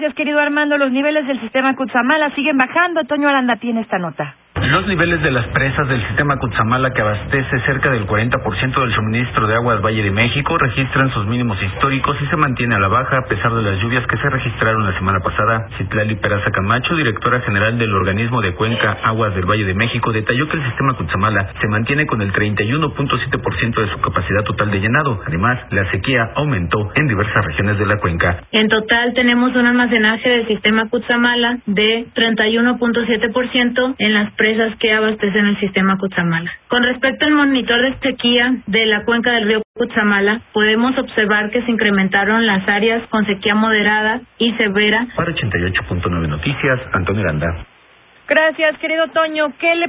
Gracias, querido Armando. Los niveles del sistema Cutzamala siguen bajando. Toño Aranda tiene esta nota. Los niveles de las presas del sistema Cutzamala, que abastece cerca del 40% del suministro de agua al Valle de México, registran sus mínimos históricos y se mantiene a la baja a pesar de las lluvias que se registraron la semana pasada. Citlali Peraza Camacho, directora general del organismo de Cuenca Aguas del Valle de México, detalló que el sistema Cutzamala se mantiene con el 31.7% de su capacidad total de llenado. Además, la sequía aumentó en diversas regiones de la cuenca. En total tenemos un almacenaje del sistema Cutzamala de 31.7% en las presas que abastecen el sistema Cutzamala. Con respecto al monitor de sequía de la cuenca del río Cutzamala, podemos observar que se incrementaron las áreas con sequía moderada y severa. Para 88.9 Noticias, Antonio Aranda. Gracias, querido Toño. ¿Qué le